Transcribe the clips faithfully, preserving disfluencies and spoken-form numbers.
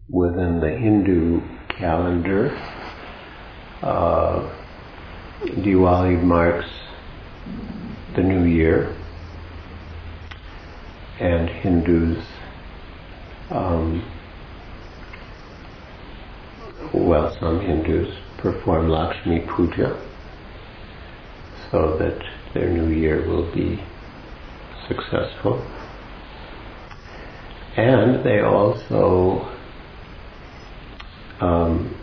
within the Hindu calendar, uh, Diwali marks the new year, and Hindus, um, well, some Hindus perform Lakshmi Puja so that their new year will be successful. And they also um,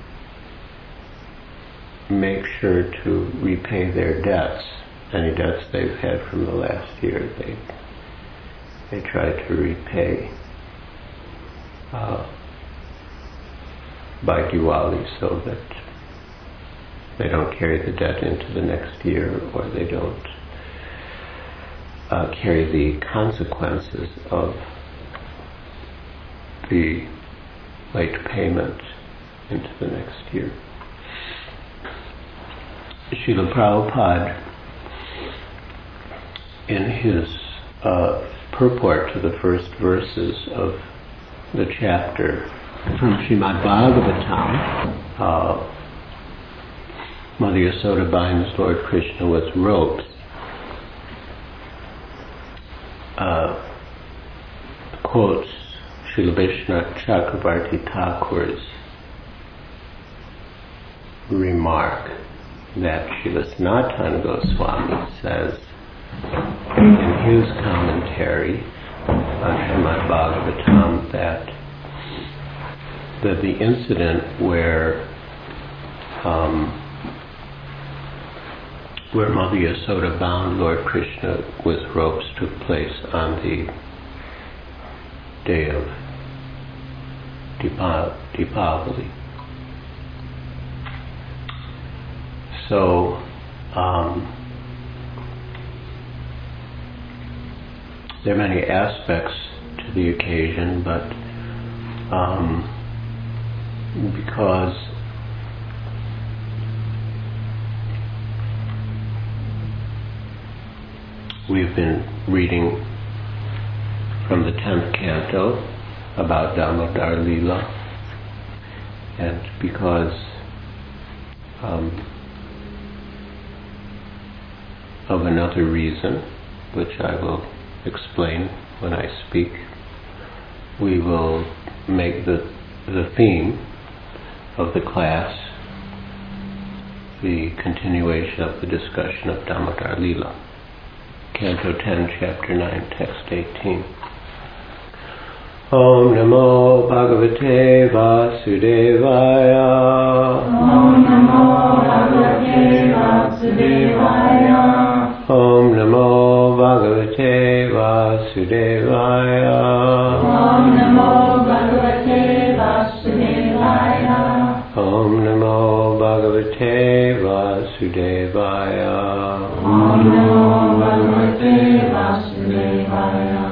make sure to repay their debts, any debts they've had from the last year. They they try to repay uh, by Diwali so that they don't carry the debt into the next year, or they don't uh, carry the consequences of the late payment into the next year. Srila Prabhupada, in his uh, purport to the first verses of the chapter from Srimad Bhagavatam, uh, Mother Yasoda binds Lord Krishna with ropes, uh, quotes Srila Vishnu Chakravarti Thakur's remark that Srila Sanatana Goswami says in his commentary on Srimad Bhagavatam that, that the incident where um, where Mother Yasoda bound Lord Krishna with ropes took place on the day of Deepa- Deepavali. So, um, there are many aspects to the occasion, but um, because we've been reading from the tenth canto about Damodar Leela, and because um, of another reason, which I will explain when I speak, we will make the the theme of the class the continuation of the discussion of Damodar Leela. Canto ten, Chapter nine, Text eighteen. Om Namo Bhagavate Vasudevaya. Om Namo Bhagavate Vasudevaya. Om Namo Bhagavate Vasudevaya. Om Namo Bhagavate Vasudevaya. Om Namo Bhagavate Vasudevaya. Om Namo Bhagavate Vasudevaya.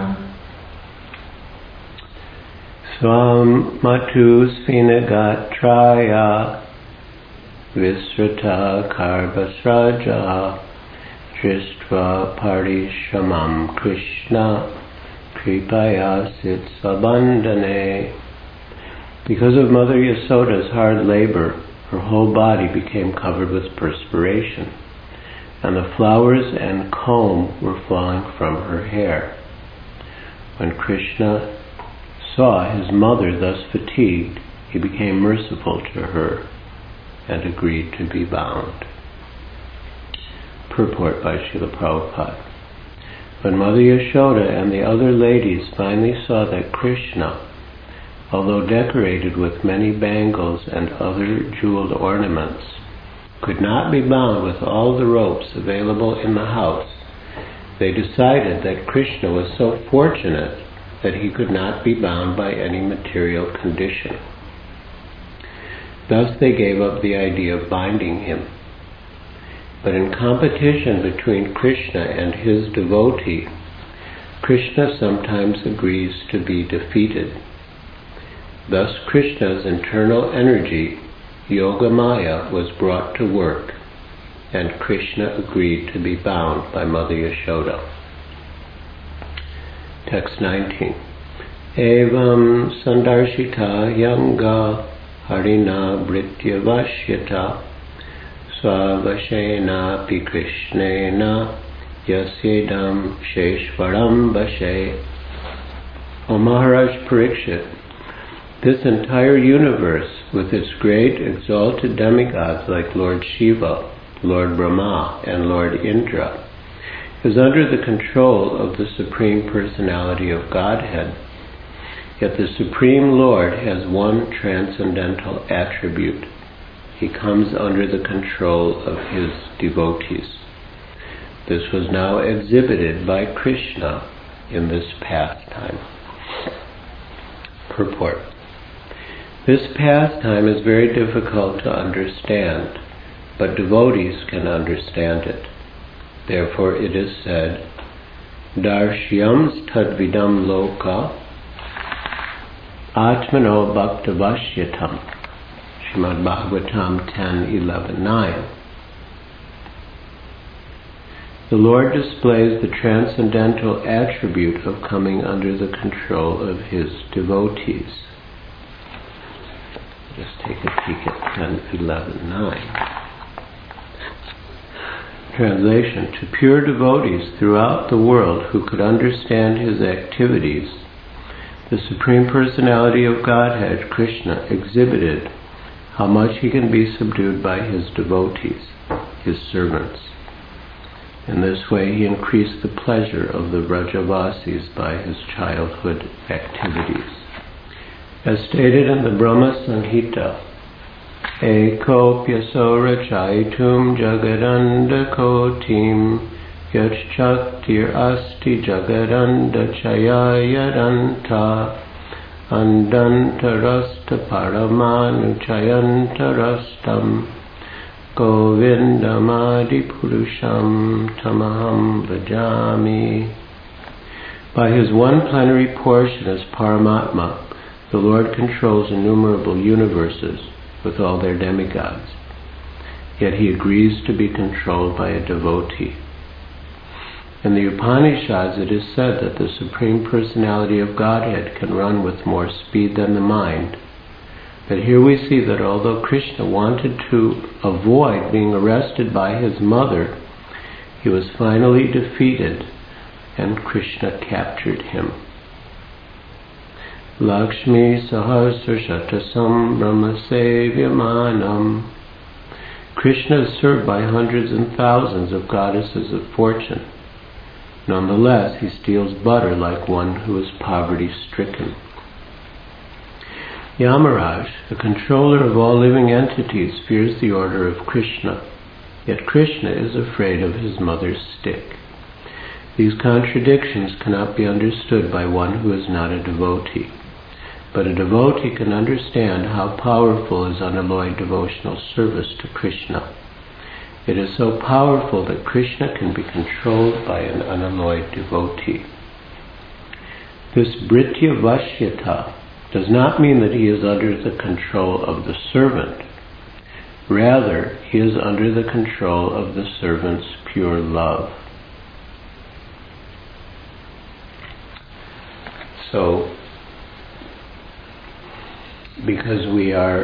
Swam Matu Svinagatraya Visrata Karbasraja Dristva Parishamam Krishna Kripaya Sitsabandhane. Because of Mother Yasoda's hard labor, her whole body became covered with perspiration, and the flowers and comb were falling from her hair. When Krishna saw his mother thus fatigued, he became merciful to her and agreed to be bound. Purport by Srila Prabhupada. When Mother Yashoda and the other ladies finally saw that Krishna, although decorated with many bangles and other jeweled ornaments, could not be bound with all the ropes available in the house, they decided that Krishna was so fortunate that he could not be bound by any material condition. Thus they gave up the idea of binding him. But in competition between Krishna and his devotee, Krishna sometimes agrees to be defeated. Thus Krishna's internal energy, Yogamaya, was brought to work, and Krishna agreed to be bound by Mother Yashoda. Text nineteen. Evam sandarshita yanga harina britya vashyata svavashena pi krishnena yasyedam sheshvaram vashe. O Maharaj Parikshit, this entire universe, with its great exalted demigods like Lord Shiva, Lord Brahma, and Lord Indra, is under the control of the Supreme Personality of Godhead. Yet the Supreme Lord has one transcendental attribute. He comes under the control of his devotees. This was now exhibited by Krishna in this pastime. Purport. This pastime is very difficult to understand, but devotees can understand it. Therefore it is said, Darshyams tadvidam loka atmano bhaktavashyatam. Srimad Bhagavatam ten eleven nine. The Lord displays the transcendental attribute of coming under the control of his devotees. Just take a peek at ten eleven nine. Translation. To pure devotees throughout the world who could understand his activities, the Supreme Personality of Godhead, Krishna, exhibited how much he can be subdued by his devotees, his servants. In this way he increased the pleasure of the Vrajavasis by his childhood activities. As stated in the Brahma Samhita, Eko pyasora chaitum jagadanda kotim yachchaktir asti jagadanda chayayaranta andantarasta paramanu chayantarastam govindamadi purusham tamaham bhajami. By his one plenary portion as Paramatma, the Lord controls innumerable universes with all their demigods. Yet he agrees to be controlled by a devotee. In the Upanishads it is said that the Supreme Personality of Godhead can run with more speed than the mind. But here we see that although Krishna wanted to avoid being arrested by his mother, he was finally defeated and Krishna captured him. Lakshmi Sahasra Shatasam Brahmasevyamanam. Krishna is served by hundreds and thousands of goddesses of fortune. Nonetheless, he steals butter like one who is poverty-stricken. Yamaraj, the controller of all living entities, fears the order of Krishna. Yet Krishna is afraid of his mother's stick. These contradictions cannot be understood by one who is not a devotee. But a devotee can understand how powerful is unalloyed devotional service to Krishna. It is so powerful that Krishna can be controlled by an unalloyed devotee. This Britya Vashyata does not mean that he is under the control of the servant. Rather, he is under the control of the servant's pure love. So, because we are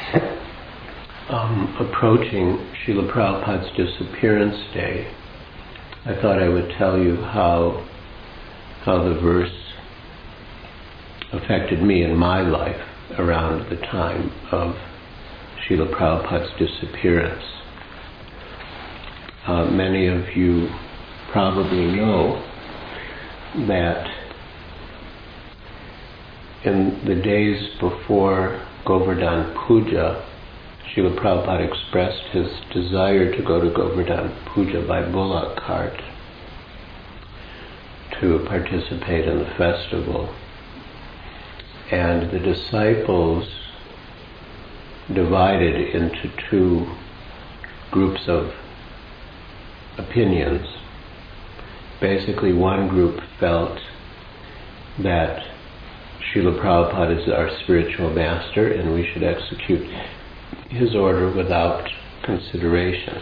um, approaching Srila Prabhupada's disappearance day, I thought I would tell you how how the verse affected me in my life around the time of Srila Prabhupada's disappearance. Uh, many of you probably know that in the days before Govardhan Puja, Srila Prabhupada expressed his desire to go to Govardhan Puja by bullock cart to participate in the festival. And the disciples divided into two groups of opinions. Basically, one group felt that Srila Prabhupada is our spiritual master and we should execute his order without consideration.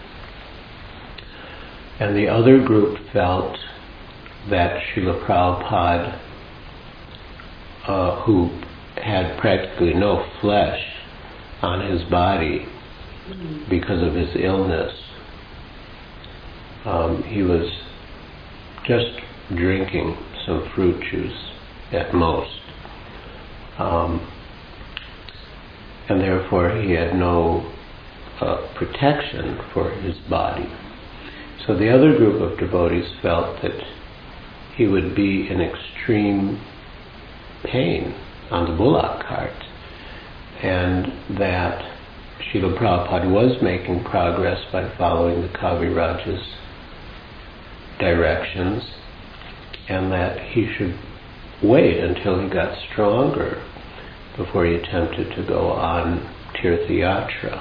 And the other group felt that Srila Prabhupada uh, who had practically no flesh on his body because of his illness. Um, he was just drinking some fruit juice at most. Um, and therefore he had no uh, protection for his body. So the other group of devotees felt that he would be in extreme pain on the bullock cart, and that Srila Prabhupada was making progress by following the Kaviraja's directions, and that he should wait until he got stronger before he attempted to go on Tirtha Yatra.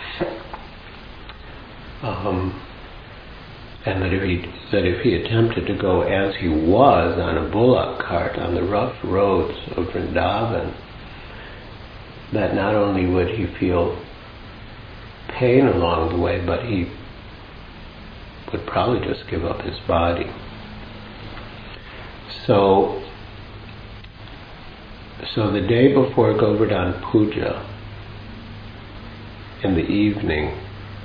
Um, and that if, he, that if he attempted to go as he was on a bullock cart on the rough roads of Vrindavan, that not only would he feel pain along the way, but he would probably just give up his body. So, so the day before Govardhan Puja, in the evening,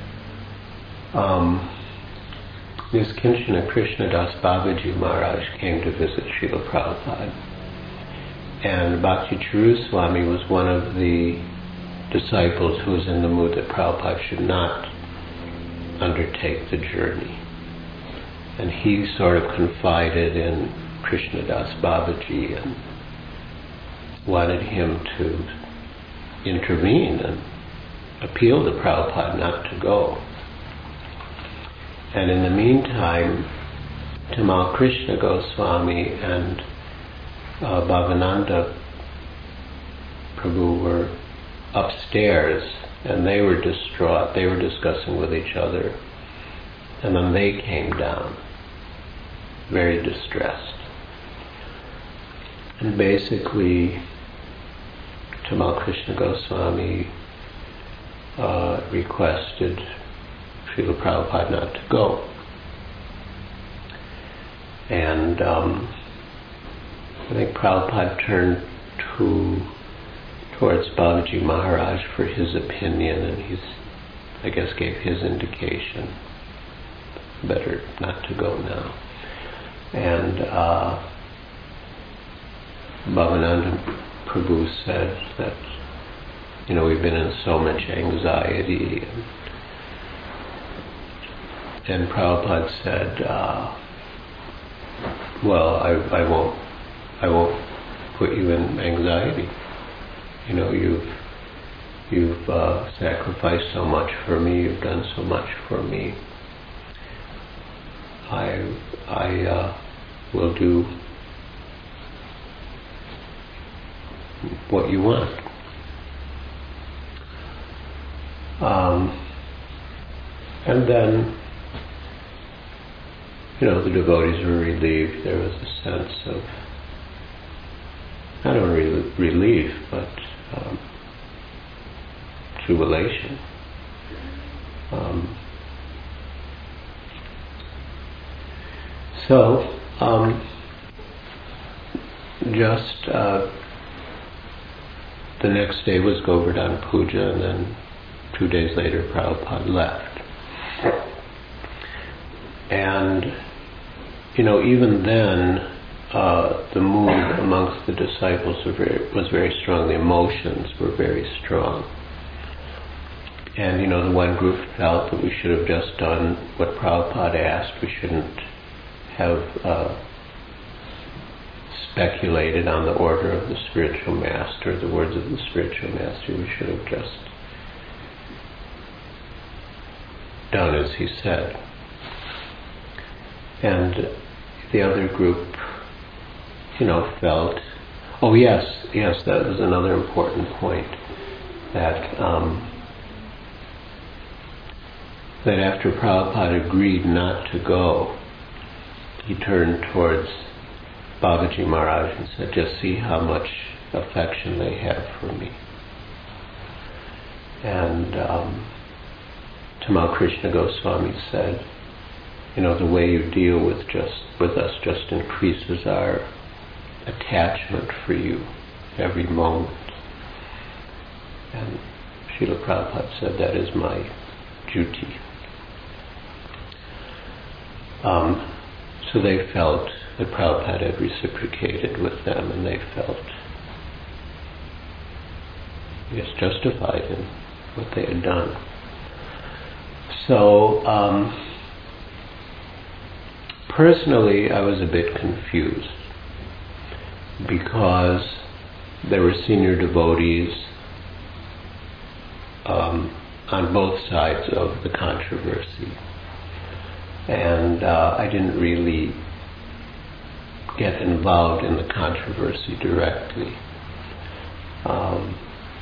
um, this Kinchana Krishnadas Babaji Maharaj came to visit Srila Prabhupada. And Bhakti Charu Swami was one of the disciples who was in the mood that Prabhupada should not undertake the journey. And he sort of confided in Krishnadas Babaji and wanted him to intervene and appeal to Prabhupada not to go. And in the meantime, Tamal Krishna Goswami and uh, Bhavananda Prabhu were upstairs, and they were distraught. They were discussing with each other. And then they came down, very distressed. And basically, Tamal Krishna Goswami uh, requested Srila Prabhupada not to go. And um, I think Prabhupada turned to towards Babaji Maharaj for his opinion, and he's, I guess, gave his indication. Better not to go now. And uh, Bhavananda Prabhu said that, you know, we've been in so much anxiety. And, and Prabhupada said, uh, well, I, I won't, I won't put you in anxiety. You know, you've you've uh, sacrificed so much for me. You've done so much for me. I I uh, will do what you want. Um, and then, you know, the devotees were relieved. There was a sense of not only relief, but um, jubilation. Um, so, um, just uh, the next day was Govardhan Puja, and then two days later Prabhupada left. And, you know, even then, uh, the mood amongst the disciples were very, was very strong. The emotions were very strong. And, you know, the one group felt that we should have just done what Prabhupada asked. We shouldn't have uh, speculated on the order of the spiritual master, the words of the spiritual master. We should have just done as he said. And the other group, you know, felt, oh yes, yes, that was another important point, that um, that after Prabhupada agreed not to go, he turned towards Babaji Maharaj and said, just see how much affection they have for me. And um, Tamal Krishna Goswami said, you know, the way you deal with just with us just increases our attachment for you. every moment. And Srila Prabhupada said that is my duty. Um, so they felt that Prabhupada had reciprocated with them, and they felt, yes, justified in what they had done. So, um, personally, I was a bit confused because there were senior devotees um, on both sides of the controversy. And uh, I didn't really get involved in the controversy directly. Um,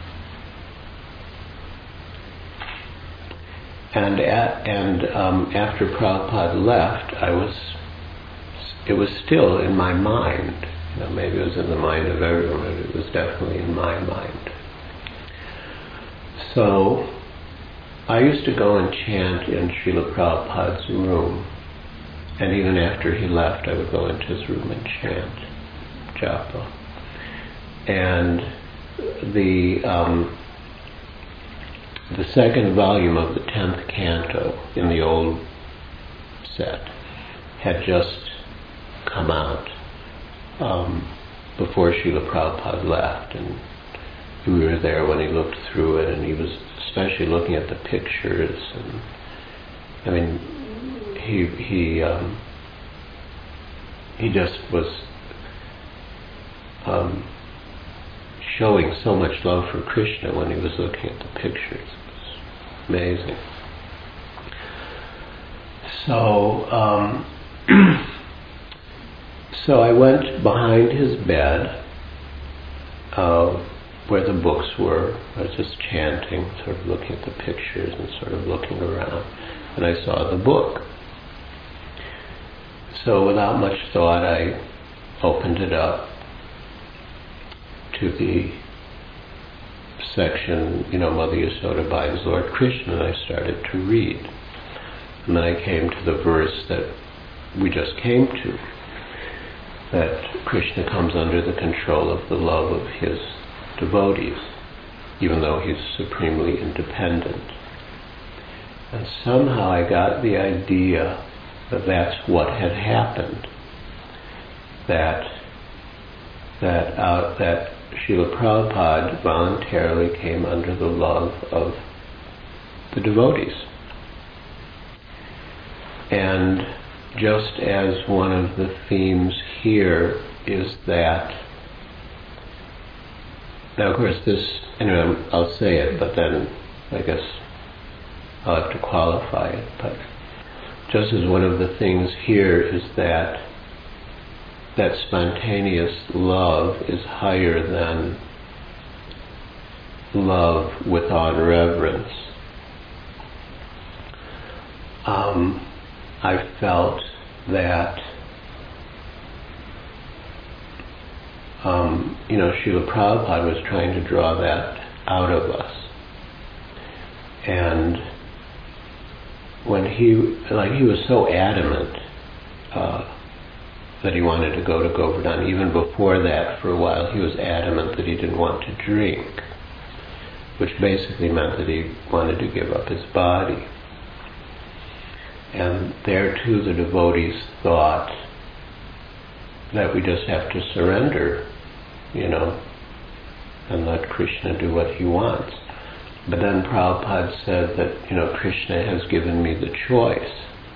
and at, and um, after Prabhupada left, I was it was still in my mind. You know, maybe it was in the mind of everyone, but it was definitely in my mind. So I used to go and chant in Srila Prabhupada's room, and even after he left, I would go into his room and chant japa. And the um, the second volume of the tenth canto in the old set had just come out um, before Srila Prabhupada left, and we were there when he looked through it, and he was especially looking at the pictures, and I mean, he he um, he just was um, showing so much love for Krishna when he was looking at the pictures. It was amazing. So um, so I went behind his bed, uh, where the books were. I was just chanting, sort of looking at the pictures and sort of looking around, and I saw the book. So without much thought, I opened it up to the section, you know, Mother Yasoda binds Lord Krishna, and I started to read. And then I came to the verse that we just came to, that Krishna comes under the control of the love of his devotees, even though he's supremely independent. And somehow I got the idea that that's what had happened, that that uh, that Srila Prabhupada voluntarily came under the love of the devotees. And just as one of the themes here is that, now of course this, anyway, I'll say it, but then I guess I'll have to qualify it, but just as one of the things here is that that spontaneous love is higher than love without reverence. Um, I felt that, um, you know, Srila Prabhupada was trying to draw that out of us. And when he, like, he was so adamant uh, that he wanted to go to Govardhan. Even before that, for a while, he was adamant that he didn't want to drink, which basically meant that he wanted to give up his body. And there too the devotees thought that we just have to surrender, you know, and let Krishna do what he wants. But then Prabhupada said that, you know, Krishna has given me the choice.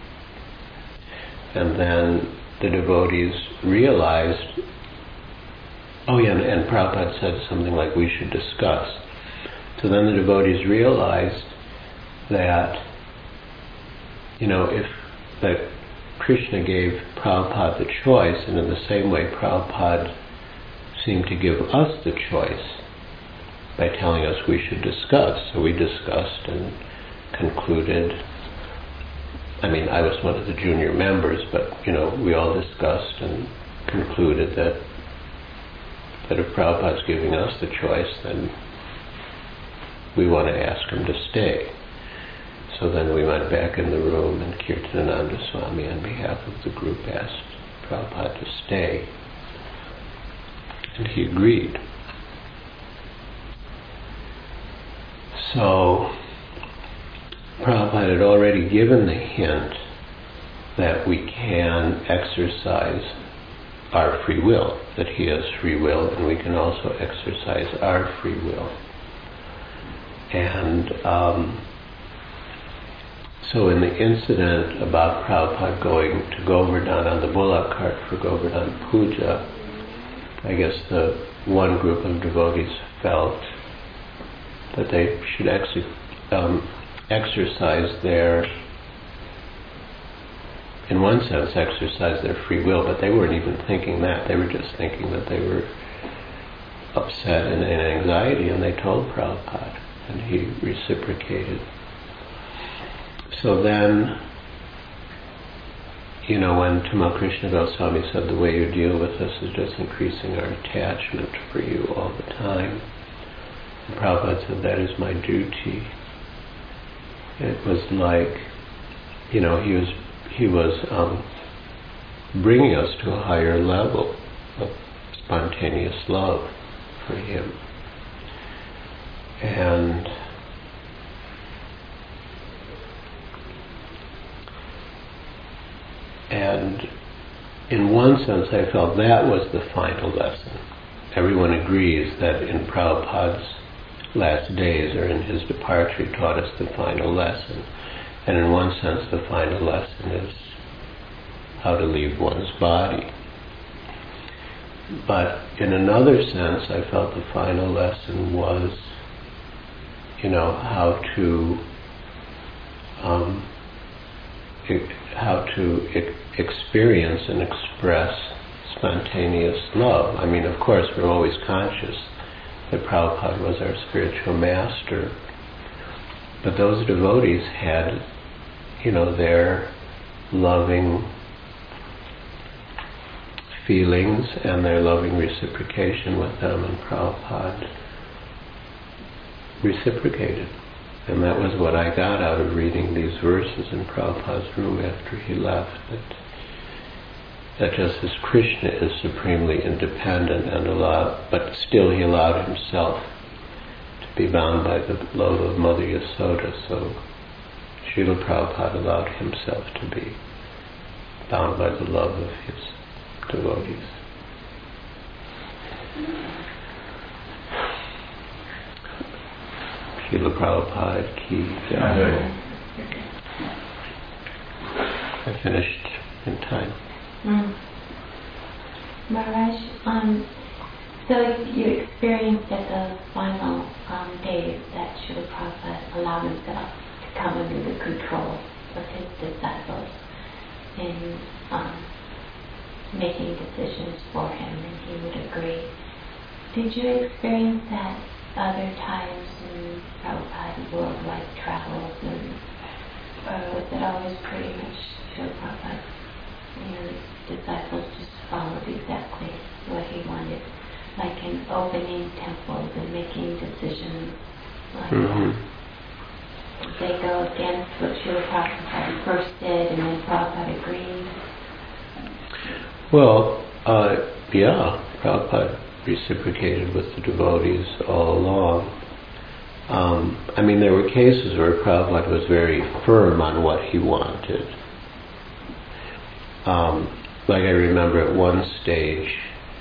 And then the devotees realized, oh yeah, and, and Prabhupada said something like, we should discuss. So then the devotees realized that, you know, if that Krishna gave Prabhupada the choice, and in the same way Prabhupada seemed to give us the choice by telling us we should discuss. So we discussed and concluded. I mean, I was one of the junior members, but, you know, we all discussed and concluded that that if Prabhupada's giving us the choice, then we want to ask him to stay. So then we went back in the room, and Kirtanananda Swami, on behalf of the group, asked Prabhupada to stay. And he agreed. So Prabhupada had already given the hint that we can exercise our free will, that he has free will, and we can also exercise our free will. And um, so in the incident about Prabhupada going to Govardhan on the bullock cart for Govardhan Puja, I guess the one group of devotees felt that they should ex- um, exercise their, in one sense, exercise their free will, but they weren't even thinking that. They were just thinking that they were upset and in anxiety, and they told Prabhupada, and he reciprocated. So then, you know, when Tamal Krishna Goswami said the way you deal with us is just increasing our attachment for you all the time, and Prabhupada said that is my duty. It was like, you know, he was he was um, bringing us to a higher level of spontaneous love for him. And and in one sense I felt that was the final lesson. Everyone agrees that in Prabhupada's last days or in his departure he taught us the final lesson. And in one sense the final lesson is how to leave one's body. But in another sense I felt the final lesson was, you know, how to um, e- how to e- experience and express spontaneous love. I mean, of course, we're always conscious that Prabhupada was our spiritual master, but those devotees had, you know, their loving feelings and their loving reciprocation with them, and Prabhupada reciprocated. And that was what I got out of reading these verses in Prabhupada's room after he left, that, that just as Krishna is supremely independent and allowed, but still he allowed himself to be bound by the love of Mother Yasoda, so Srila Prabhupada allowed himself to be bound by the love of his devotees. Srila Prabhupada ki jai. I finished in time. Mm. Maharaj, um, so you experienced at the final um, days that Srila Prabhupada allowed himself to come under the control of his disciples in um, making decisions for him, and he would agree. Did you experience that other times in Prabhupada worldwide travels, and or was it always pretty much Srila Prabhupada? You know, his disciples just followed exactly what he wanted, like in opening temples and making decisions like Mm-hmm. that. Did they go against what Srila Prabhupada first did, and then Prabhupada agreed? Well, uh, yeah, Prabhupada reciprocated with the devotees all along. Um, I mean, there were cases where Prabhupada was very firm on what he wanted. Um, like I remember at one stage,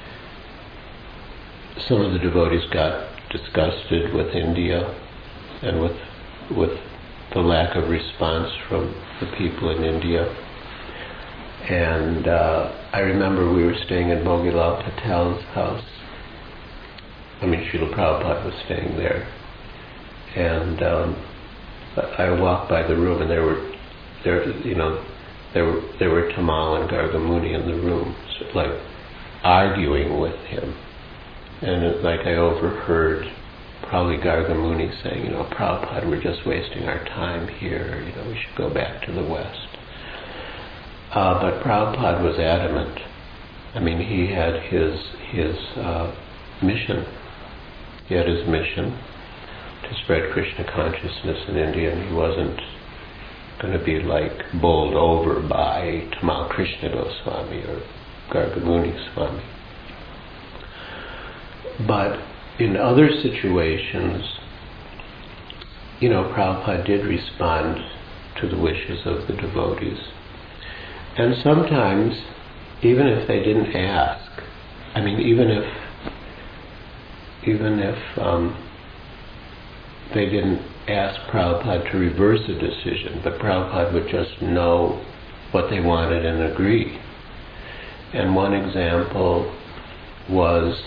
some of the devotees got disgusted with India and with with the lack of response from the people in India. And uh, I remember we were staying in Bhogilal Patel's house. I mean, Srila Prabhupada was staying there. And um, I walked by the room, and there were, there, you know, there were there were Tamal and Gargamuni in the room, so, like arguing with him. And it, like I overheard probably Gargamuni saying, you know, Prabhupada, we're just wasting our time here. You know, we should go back to the West. Uh, but Prabhupada was adamant. I mean, he had his his uh, mission. He had his mission to spread Krishna consciousness in India, and he wasn't going to be like bowled over by Tamal Krishna Goswami or Gargamuni Swami. But in other situations, you know, Prabhupada did respond to the wishes of the devotees. And sometimes, even if they didn't ask, I mean, even if, even if um, they didn't ask Prabhupada to reverse a decision, but Prabhupada would just know what they wanted and agree. And one example was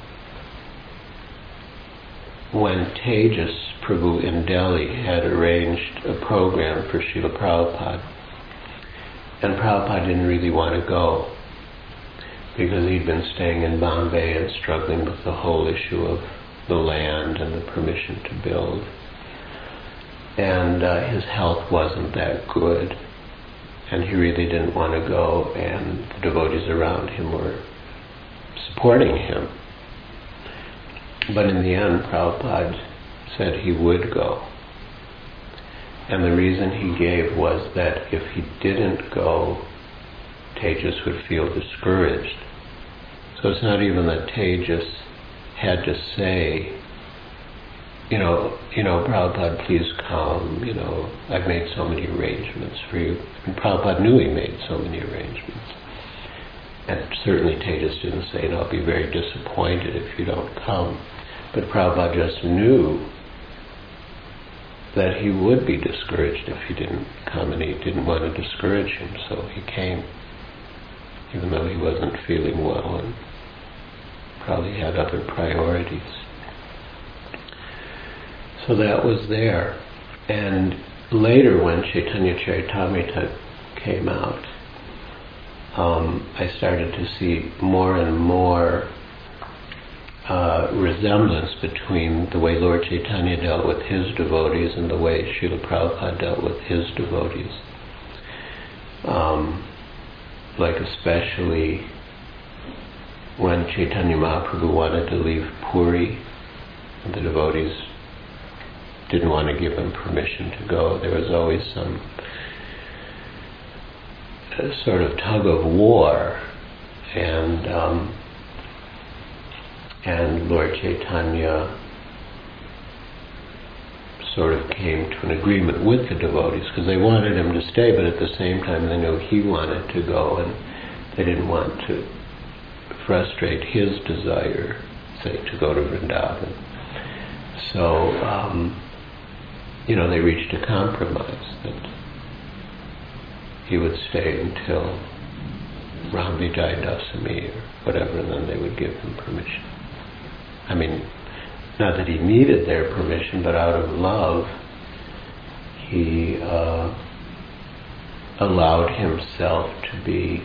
when Tejas Prabhu in Delhi had arranged a program for Srila Prabhupada, and Prabhupada didn't really want to go because he'd been staying in Bombay and struggling with the whole issue of the land and the permission to build. And uh, his health wasn't that good, and he really didn't want to go, and the devotees around him were supporting him. But in the end, Prabhupada said he would go. And the reason he gave was that if he didn't go, Tejas would feel discouraged. So it's not even that Tejas had to say, you know, you know, Prabhupada, please come, you know, I've made so many arrangements for you. And Prabhupada knew he made so many arrangements. And certainly Tejas didn't say, no, I'll be very disappointed if you don't come. But Prabhupada just knew that he would be discouraged if he didn't come, and he didn't want to discourage him, so he came, even though he wasn't feeling well and probably had other priorities. So that was there. And later, when Chaitanya Charitamrita came out, um, I started to see more and more uh, resemblance between the way Lord Chaitanya dealt with his devotees and the way Srila Prabhupada dealt with his devotees. Um, like especially when Chaitanya Mahaprabhu wanted to leave Puri, and the devotees didn't want to give him permission to go, there was always some uh, sort of tug of war, and um, and Lord Chaitanya sort of came to an agreement with the devotees because they wanted him to stay, but at the same time they knew he wanted to go, and they didn't want to frustrate his desire, say, to go to Vrindavan. So, um, you know, they reached a compromise that he would stay until Ram Vijay Dasami or whatever, and then they would give him permission. I mean, not that he needed their permission, but out of love, he uh, allowed himself to be,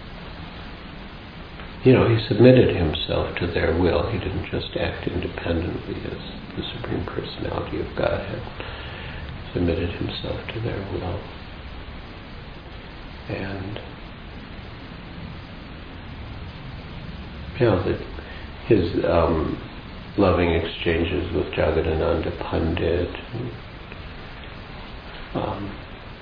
you know, he submitted himself to their will. He didn't just act independently as the Supreme Personality of Godhead. He submitted himself to their will. And, you know, that his um, loving exchanges with Jagadananda Pandit, and, um,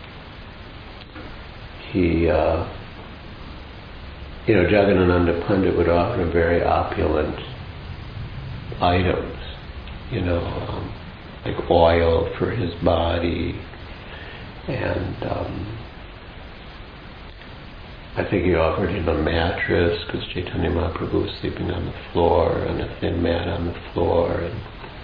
he, uh, you know, Jagadananda Pandit would offer very opulent items, you know, um, like oil for his body, and um, I think he offered him a mattress because Chaitanya Mahaprabhu was sleeping on the floor, and a thin mat on the floor, and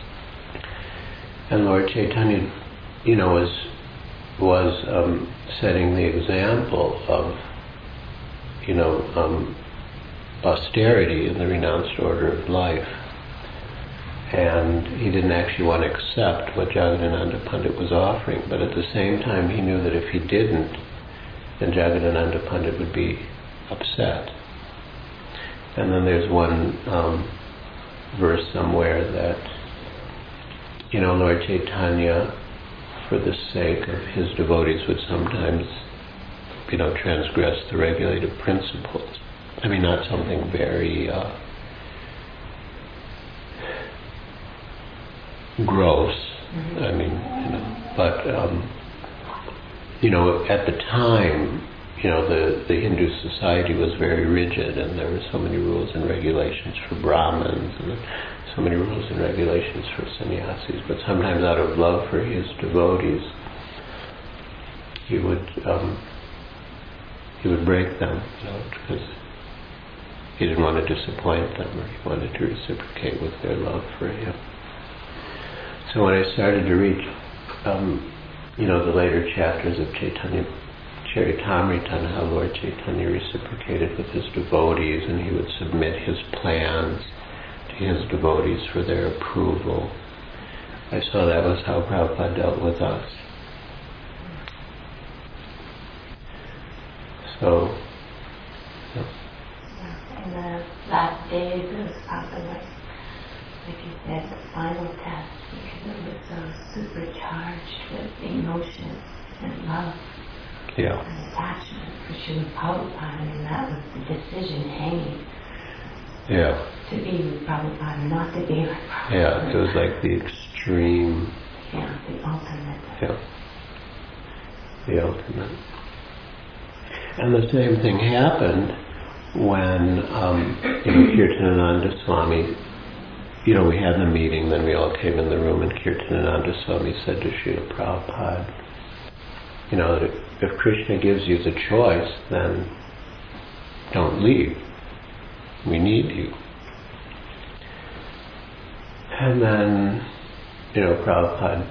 and Lord Chaitanya, you know, was was um, setting the example of, you know, um, austerity in the renounced order of life. And he didn't actually want to accept what Jagadananda Pandit was offering, but at the same time he knew that if he didn't, then Jagadananda Pandit would be upset. And then there's one um, verse somewhere that, you know, Lord Chaitanya, for the sake of his devotees, would sometimes, you know, transgress the regulative principles. I mean, not something very uh, gross. Mm-hmm. I mean, you know, but um, you know, at the time, you know, the the Hindu society was very rigid, and there were so many rules and regulations for Brahmins, and so many rules and regulations for sannyasis, but sometimes out of love for his devotees, he would um, he would break them, you know, because he didn't want to disappoint them, or he wanted to reciprocate with their love for him. So when I started to read, um, you know, the later chapters of Chaitanya Charitamrita, and how Lord Chaitanya reciprocated with his devotees, and he would submit his plans to his devotees for their approval, I saw that was how Prabhupada dealt with us. So, yeah. In the last days of Prabhupada, like, like you said, the final test, because it was so supercharged with emotion and love. Yeah. And attachment for Srila Prabhupada, and that was the decision hanging. Yeah. To be with Prabhupada, or not to be with Prabhupada. Yeah, it was like the extreme. Yeah, the ultimate. Yeah. The ultimate. And the same thing happened when, um, you know, Kirtanananda Swami, you know, we had the meeting, then we all came in the room, and Kirtanananda Swami said to Srila Prabhupada, you know, that if Krishna gives you the choice, then don't leave. We need you. And then, you know, Prabhupada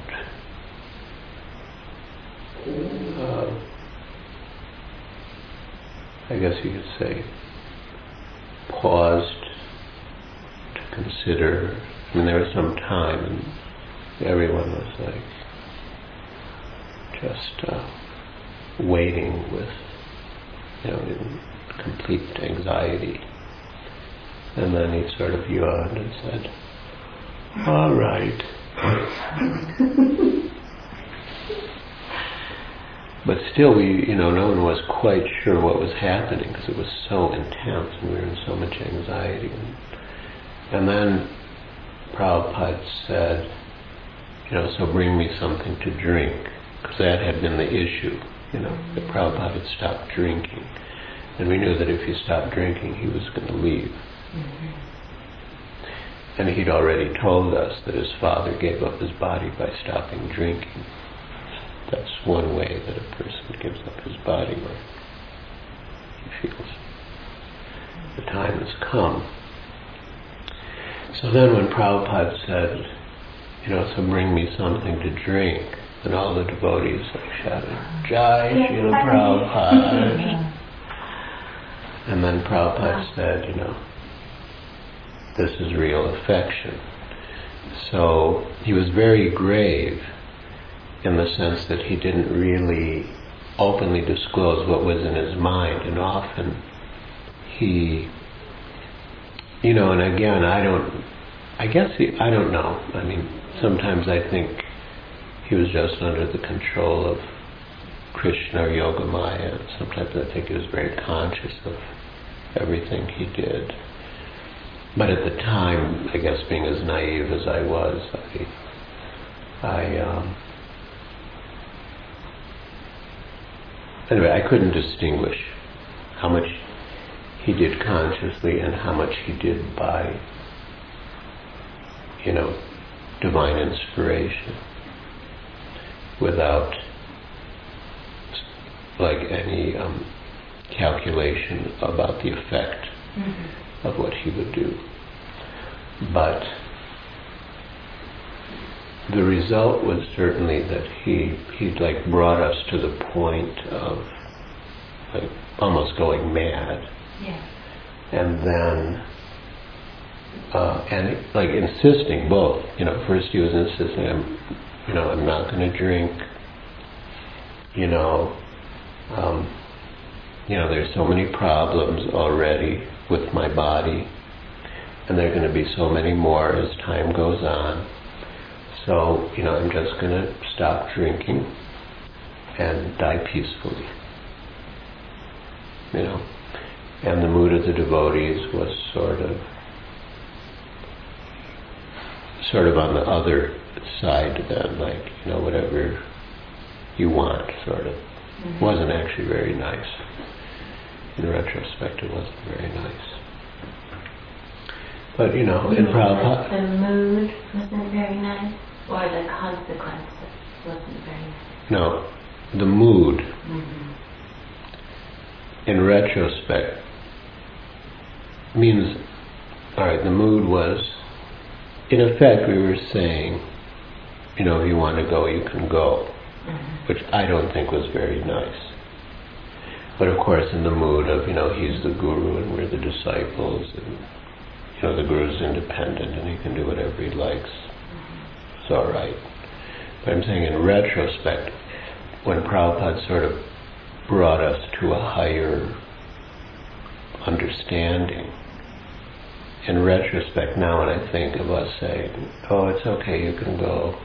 uh, I guess you could say, paused to consider. I mean, there was some time, and everyone was like just uh, waiting with, you know, in complete anxiety. And then he sort of yawned and said, "All right." But still, we, you know, no one was quite sure what was happening because it was so intense and we were in so much anxiety. And, and then Prabhupada said, you know, so bring me something to drink, because that had been the issue, you know, that Prabhupada had stopped drinking. And we knew that if he stopped drinking, he was going to leave. Mm-hmm. And he'd already told us that his father gave up his body by stopping drinking. That's one way that a person gives up his body, where he feels the time has come. So then when Prabhupada said, you know, so bring me something to drink, and all the devotees like shouted, Jai Srila Prabhupada. And then Prabhupada said, you know, this is real affection. So he was very grave in the sense that he didn't really openly disclose what was in his mind, and often he, you know, and again, I don't, I guess he, I don't know. I mean, sometimes I think he was just under the control of Krishna or Yogamaya, and sometimes I think he was very conscious of everything he did. But at the time, I guess being as naive as I was, I, I um, anyway, I couldn't distinguish how much he did consciously and how much he did by, you know, divine inspiration, without like any um, calculation about the effect mm-hmm. of what he would do. But the result was certainly that he he like brought us to the point of like almost going mad. Yeah. And then uh, and like insisting both. You know, first he was insisting, I'm, you know, I'm not going to drink. You know, um, you know, there's so many problems already with my body, and there are going to be so many more as time goes on. So, you know, I'm just going to stop drinking and die peacefully. You know, and the mood of the devotees was sort of, sort of on the other side then, like, you know, whatever you want, sort of. Mm-hmm. Wasn't actually very nice. In retrospect, it wasn't very nice. But, you know, You in mean Prabhupada... The mood wasn't very nice, or the consequences wasn't very nice? No, the mood. Mm-hmm. In retrospect, means, alright, the mood was, in effect we were saying, you know, if you want to go, you can go, mm-hmm. which I don't think was very nice. But of course in the mood of, you know, he's the guru and we're the disciples, and, you know, the guru's independent and he can do whatever he likes. Mm-hmm. It's alright. But I'm saying in retrospect, when Prabhupada sort of brought us to a higher understanding, in retrospect now when I think of us saying, oh, it's okay, you can go,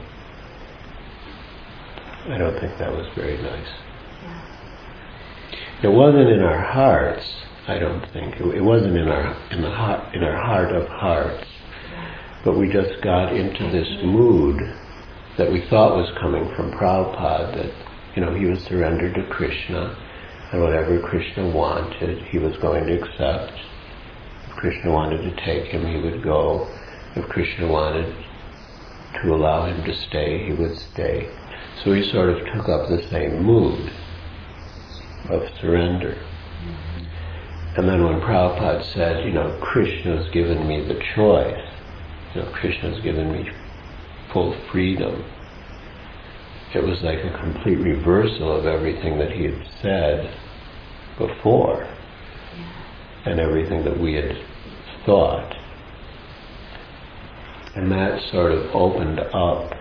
I don't think that was very nice. Yeah. It wasn't in our hearts, I don't think. It, it wasn't in our in the heart, in our heart of hearts. Yeah. But we just got into this mood that we thought was coming from Prabhupada, that, you know, he was surrendered to Krishna, and whatever Krishna wanted, he was going to accept. If Krishna wanted to take him, he would go. If Krishna wanted to allow him to stay, he would stay. So he sort of took up the same mood of surrender. Mm-hmm. And then when Prabhupada said, you know, Krishna's given me the choice, you know, Krishna's given me full freedom, it was like a complete reversal of everything that he had said before, yeah. and everything that we had thought. And that sort of opened up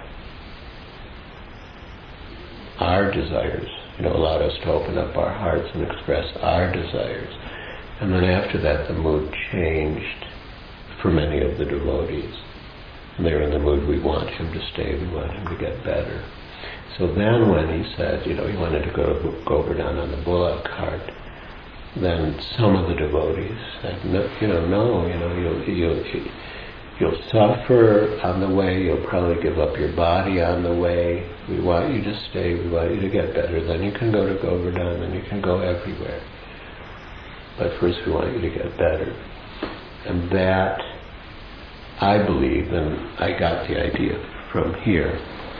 our desires, you know, allowed us to open up our hearts and express our desires. And then after that, the mood changed for many of the devotees. And they were in the mood, we want him to stay, we want him to get better. So then when he said, you know, he wanted to go to Govardhan on the bullock cart, then some of the devotees said, no, you know, no, you know, you'll, you'll, you'll suffer on the way, you'll probably give up your body on the way, we want you to stay, we want you to get better, then you can go to Govardhan, then you can go everywhere. But first we want you to get better. And that, I believe, and I got the idea from here,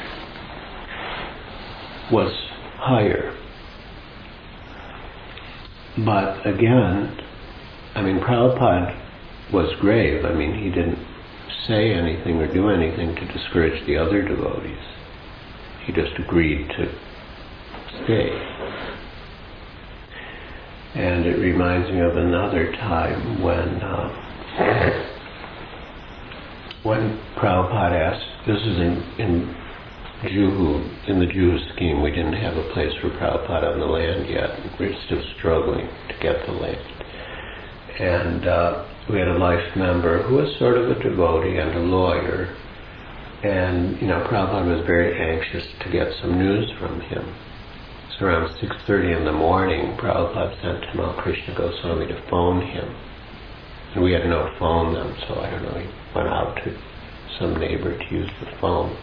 was higher. But again, I mean, Prabhupada was grave. I mean, he didn't say anything or do anything to discourage the other devotees. He just agreed to stay. And it reminds me of another time when uh, when Prabhupada asked, this is in, in Juhu, in the Juhu scheme, we didn't have a place for Prabhupada on the land yet. We were still struggling to get the land. And uh, we had a life member who was sort of a devotee and a lawyer. And, you know, Prabhupada was very anxious to get some news from him. So around six thirty in the morning, Prabhupada sent Tamal Krishna Goswami to phone him. And we had no phone then, so I don't know, he went out to some neighbor to use the phone.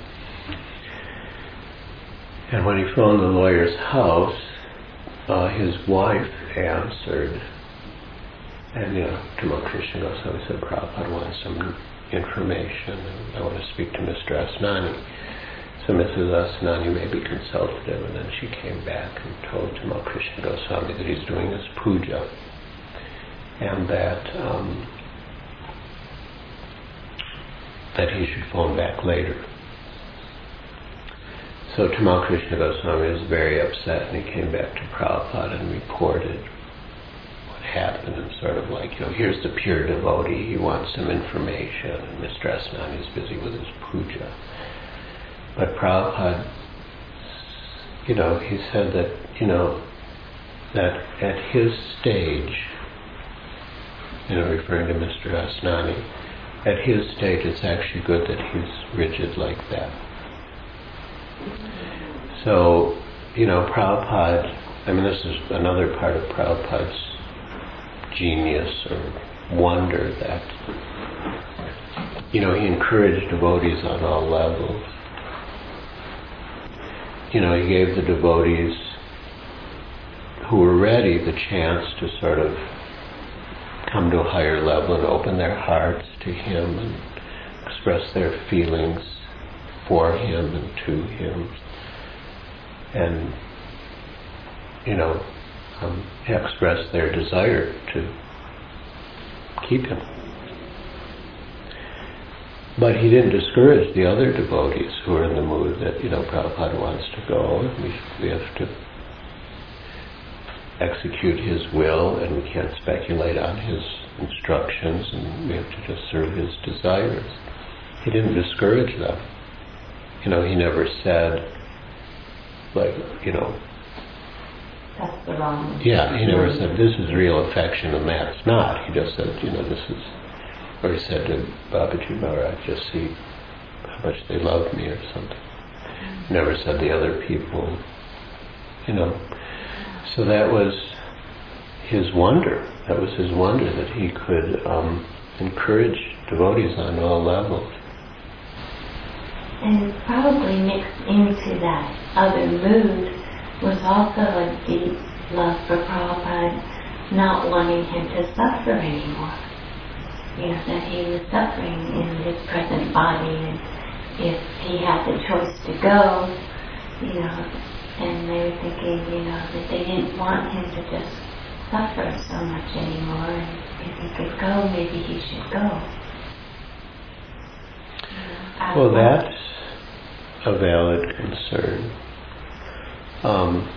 And when he phoned the lawyer's house, uh, his wife answered. And, you know, Tamal Krishna Goswami said, Prabhupada wants some information, and I want to speak to Mister Asnani. So Missus Asnani maybe consulted him, and then she came back and told Tamal Krishna Goswami that he's doing his puja, and that um, that he should phone back later. So Tamal Krishna Goswami was very upset, and he came back to Prabhupada and reported what happened, and sort of like, you know, here's the pure devotee, he wants some information, and Mister Asnani is busy with his puja. But Prabhupada, you know, he said that, you know, that at his stage, you know, referring to Mister Asnani, at his stage it's actually good that he's rigid like that. So, you know, Prabhupada, I mean, this is another part of Prabhupada's genius or wonder, that, you know, he encouraged devotees on all levels. You know, he gave the devotees who were ready the chance to sort of come to a higher level and open their hearts to Him and express their feelings for Him and to Him, and you know, um, express their desire to keep Him. But he didn't discourage the other devotees who were in the mood that, you know, Prabhupada wants to go, and we, we have to execute his will, and we can't speculate on his instructions, and we have to just serve his desires. He didn't discourage them. You know, he never said, like, you know, that's the wrong. Yeah, he never said, this is real affection and that's not. He just said, you know, this is, or he said to Babaji Maharaj, just see how much they love me or something. Mm-hmm. Never said the other people, you know. So that was his wonder. That was his wonder that he could um, encourage devotees on all levels. And probably mixed into that other mood was also a deep love for Prabhupada, not wanting him to suffer anymore. You know, that he was suffering in his present body, and if he had the choice to go, you know, and they were thinking, you know, that they didn't want him to just suffer so much anymore, and if he could go, maybe he should go. You know, well, that's a valid concern. Um,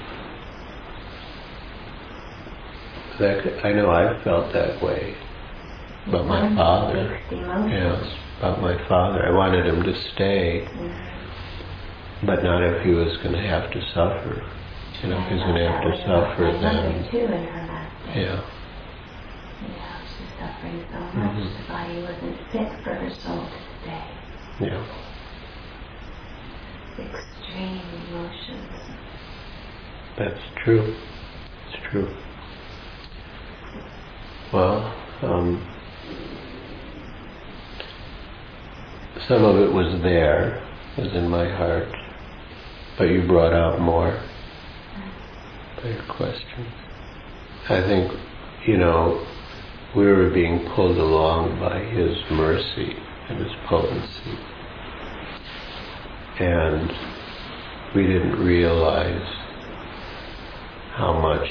that I know I've felt that way about my father. Yeah, about my father. I wanted him to stay, mm-hmm. but not if he was going to have to suffer. You know, if he's going to have to suffer, then too in her last day. Yeah. Yeah, she's suffering so much. Mm-hmm. The body wasn't fit for her soul to stay. Yeah. Extreme emotions. That's true. It's true. Well, um, some of it was there, was in my heart, but you brought out more by your question. I think, you know, we were being pulled along by His mercy and His potency, and we didn't realize how much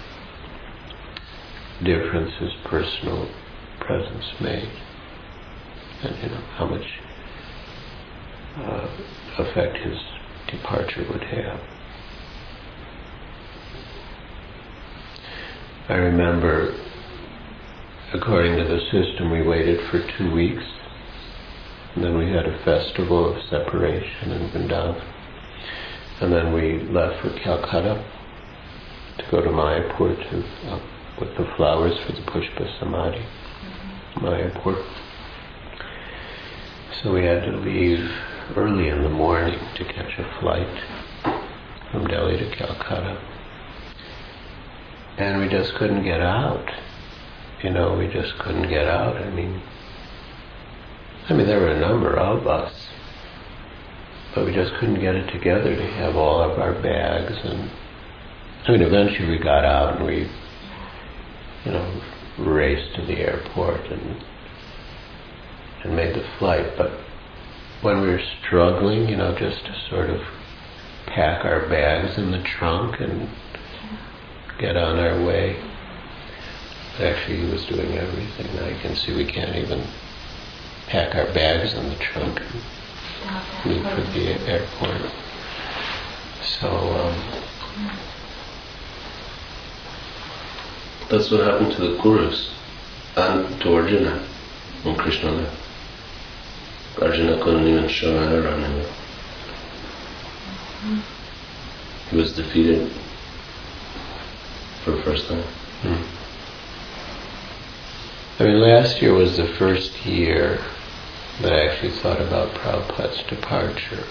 difference His personal presence made, and you know how much uh, effect His departure would have. I remember, according to the system, we waited for two weeks, and then we had a festival of separation in Vrindavan, and then we left for Calcutta to go to Mayapur to uh, with the flowers for the Pushpa Samadhi, mm-hmm. Mayapur. So we had to leave early in the morning to catch a flight from Delhi to Calcutta. And we just couldn't get out. You know, we just couldn't get out. I mean, I mean, there were a number of us, but we just couldn't get it together to have all of our bags. And I mean, eventually we got out and we, you know, raced to the airport and and made the flight. But when we were struggling, you know, just to sort of pack our bags in the trunk and get on our way, but actually He was doing everything. Now you can see we can't even pack our bags in the trunk and leave for the airport. So, um, that's what happened to the Kurus and to Arjuna when Krishna left. Arjuna couldn't even show a hair on him. He was defeated for the first time. Hmm. I mean, last year was the first year that I actually thought about Prabhupada's departure.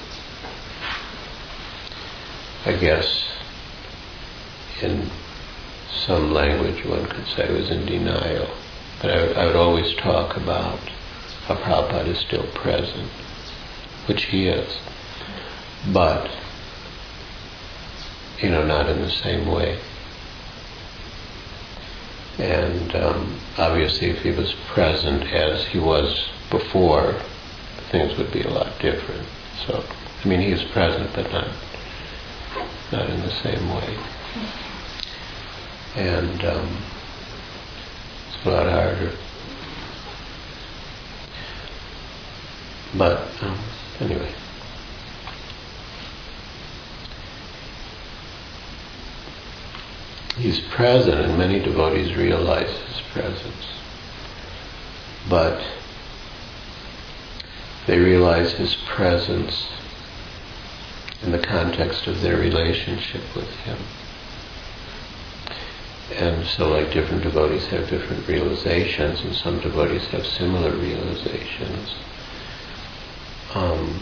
I guess in some language one could say I was in denial. But I, I would always talk about how Prabhupada is still present, which he is, but, you know, not in the same way. And um, obviously if he was present as he was before, things would be a lot different. So, I mean, he is present, but not not in the same way. And um, it's a lot harder. But um, anyway. He's present, and many devotees realize his presence. But they realize his presence in the context of their relationship with him. And so, like, different devotees have different realizations, and some devotees have similar realizations. Um,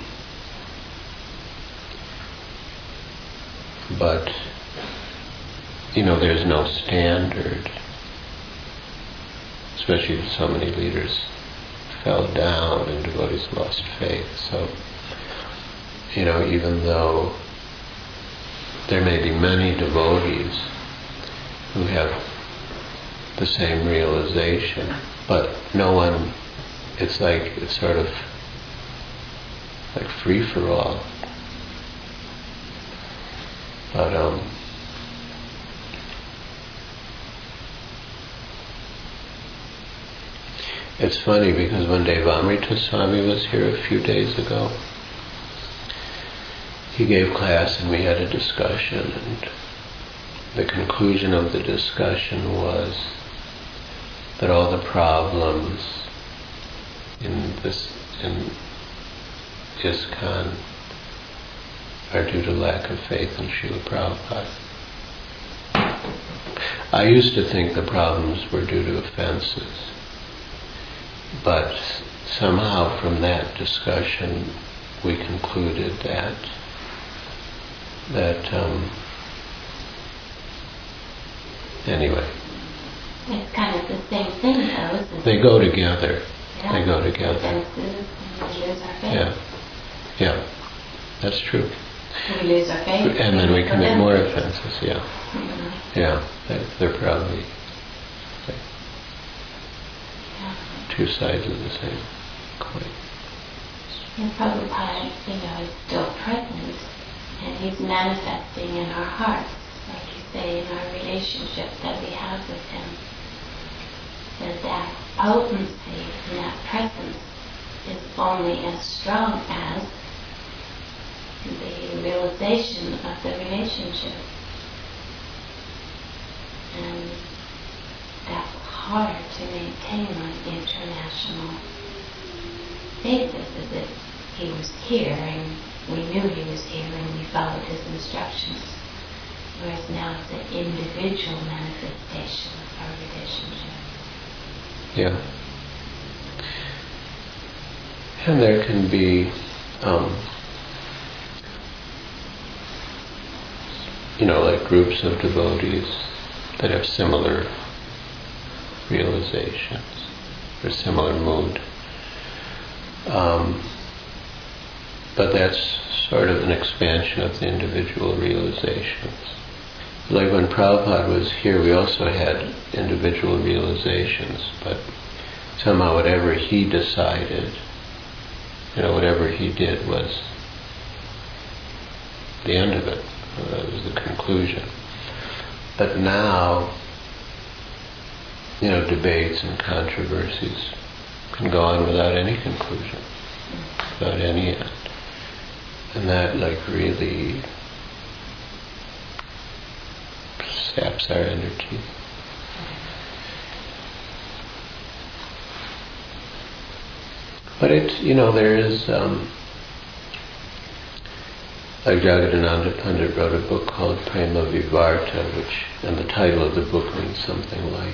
but you know, there's no standard, especially so many leaders fell down and devotees lost faith. So, you know, even though there may be many devotees who have the same realization, but no one, it's like, it's sort of like free for all. But, um, it's funny because when Devamrita Swami was here a few days ago, he gave class and we had a discussion, and the conclusion of the discussion was that all the problems in this in ISKCON are due to lack of faith in Srila Prabhupada. I used to think the problems were due to offenses. But somehow from that discussion we concluded that that um, anyway. It's kind of the same thing though, isn't it? They go together. Yeah. They go together. Offenses, and we lose our faith. Yeah. Yeah. That's true. We lose our faith. And then we commit more offenses, yeah. Mm-hmm. Yeah. They're, they're probably two sides of the same coin. And Prabhupada, you know, is still present, and he's manifesting in our hearts, like you say, in our relationship that we have with him. So that potency and that presence is only as strong as the realization of the relationship. And that's hard to maintain on international basis, as if he was here and we knew he was here and we followed his instructions. Whereas now it's an individual manifestation of our relationship. Yeah. And there can be, um, you know, like groups of devotees that have similar realizations or similar mood. Um, but that's sort of an expansion of the individual realizations. Like when Prabhupada was here, we also had individual realizations, but somehow whatever he decided, you know, whatever he did was the end of it. That was the conclusion. But now, you know, debates and controversies can go on without any conclusion, without any end. And that, like, really saps our energy. But it's, you know, there is, um, like Jagadananda Pandit wrote a book called Prema Vivarta, which, and the title of the book means something like,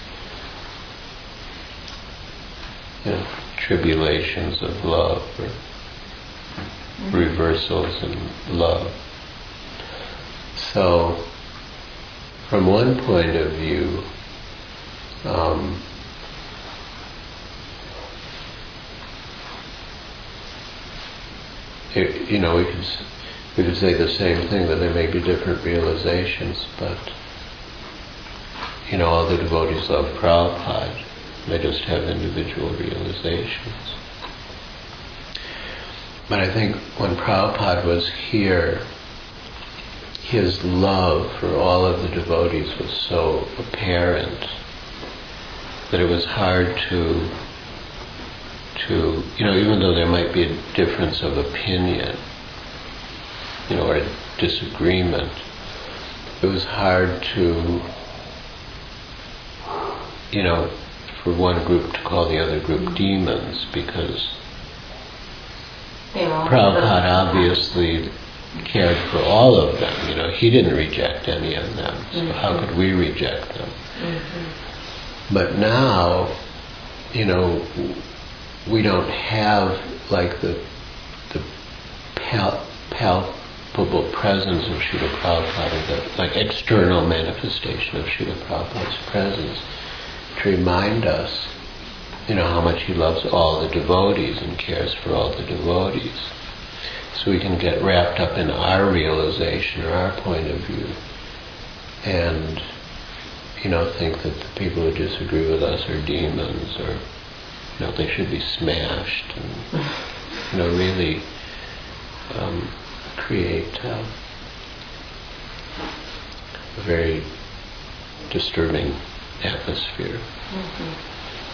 you know, tribulations of love, or mm-hmm. reversals in love. So, from one point of view, um, it, you know, we could we could say the same thing, that there may be different realizations, but you know, all the devotees love Prabhupada. They just have individual realizations. But I think when Prabhupada was here, his love for all of the devotees was so apparent that it was hard to, to, you know, even though there might be a difference of opinion, you know, or a disagreement, it was hard to, you know, for one group to call the other group demons, because Prabhupada obviously cared for all of them. You know, he didn't reject any of them, so mm-hmm. how could we reject them? Mm-hmm. But now, you know, we don't have like the the pal- palpable presence of Srila Prabhupada, the like external manifestation of Srila Prabhupada's presence, to remind us, you know, how much he loves all the devotees and cares for all the devotees. So we can get wrapped up in our realization or our point of view and, you know, think that the people who disagree with us are demons, or, you know, they should be smashed, and, you know, really um, create uh, a very disturbing atmosphere. Mm-hmm.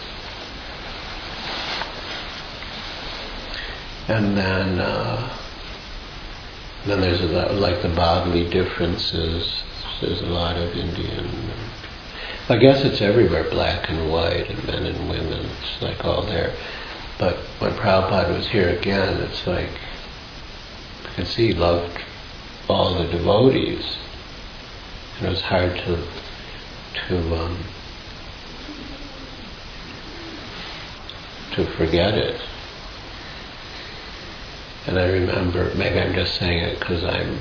And then, uh, then there's a lot, like the bodily differences. There's a lot of Indian. I guess it's everywhere, black and white, and men and women. It's like all there. But when Prabhupada was here again, it's like you can see he loved all the devotees, and it was hard to to um, to forget it. And I remember, maybe I'm just saying it because I'm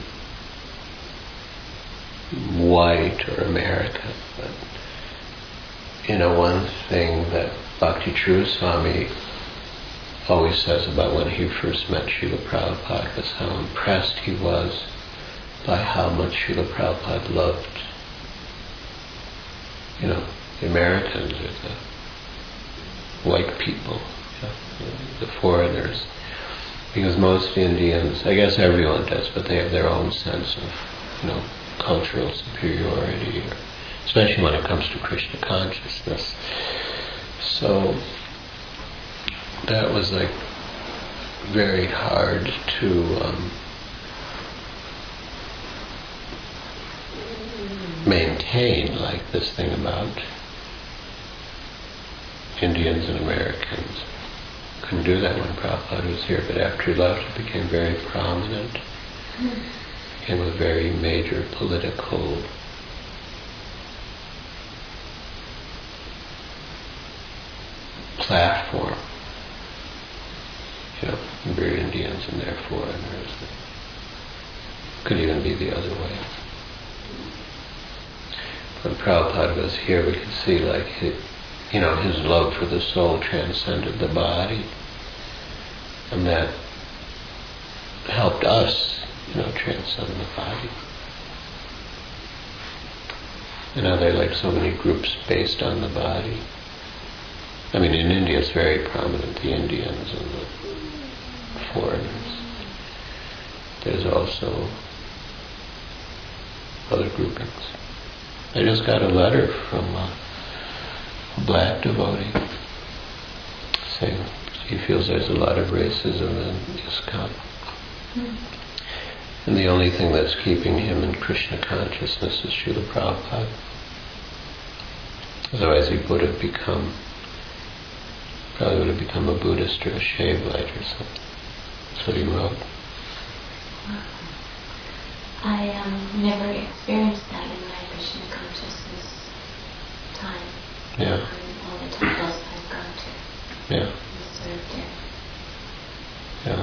white or American, but, you know, one thing that Bhakti True Swami always says about when he first met Srila Prabhupada was how impressed he was by how much Srila Prabhupada loved, you know, the Americans or the white people, you know, the foreigners. Because most Indians, I guess everyone does, but they have their own sense of, you know, cultural superiority, or especially when it comes to Krishna consciousness. So that was like very hard to um, maintain, like this thing about Indians and Americans. Couldn't do that when Prabhupada was here, but after he left it became very prominent. Mm. Became a very major political platform. You know, we're Indians and they're foreigners. Could even be the other way. When Prabhupada was here, we could see like his, you know, his love for the soul transcended the body. And that helped us, you know, transcend the body. And now there are like so many groups based on the body. I mean, in India it's very prominent, the Indians and the foreigners. There's also other groupings. I just got a letter from a black devotee saying he feels there's a lot of racism in ISKCON. Mm. And the only thing that's keeping him in Krishna consciousness is Srila Prabhupada. Otherwise he would have become, probably would have become a Buddhist or a Shaivite or something. That's what he wrote. I um, never experienced that in my Krishna consciousness time. Yeah. Um, all the temples I've gone to. Yeah. Served there. Yeah.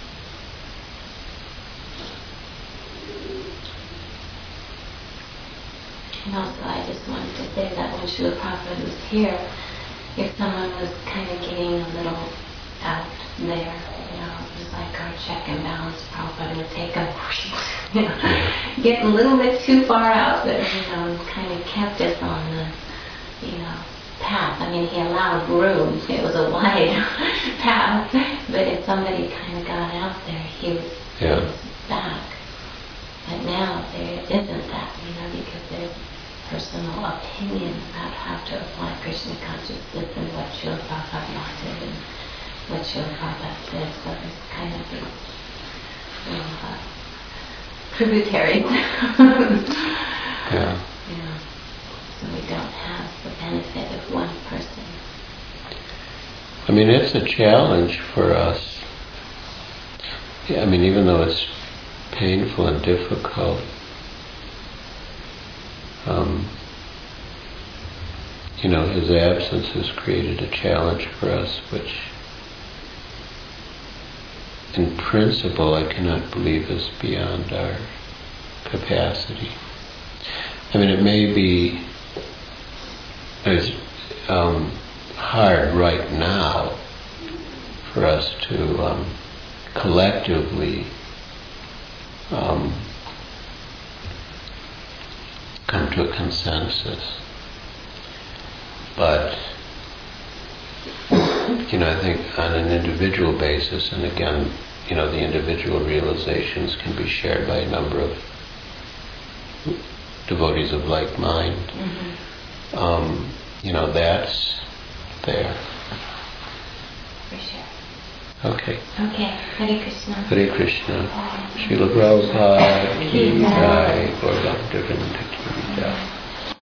And also I just wanted to say that when Srila Prabhupada was here, if someone was kind of getting a little out there, you know, it was like our check and balance, Prabhupada would take a, you know, getting a little bit too far out, but you know, kind of kept us on the, you know, path. I mean, he allowed room. It was a wide path, but if somebody kind of got out there, he was, Yeah. he was back. But now there isn't that, you know, because there's personal opinion about how to apply Krishna consciousness and what Srila Prabhupada wanted and what Srila Prabhupada said. So there's kind of these little uh, tributaries. Yeah. You know, so we don't have the benefit of one person. I mean, it's a challenge for us. Yeah, I mean, even though it's painful and difficult, um, you know, his absence has created a challenge for us, which in principle I cannot believe is beyond our capacity. I mean, it may be it's, um, hard right now for us to um, collectively um, come to a consensus. But, you know, I think on an individual basis, and again, you know, the individual realizations can be shared by a number of devotees of like mind. Mm-hmm. Um, you know, that's there. For sure. Okay. Okay. Hare Krishna. Hare Krishna. Srila Prabhupada ki jai. Gaur Bhakta Vrinda ki jai.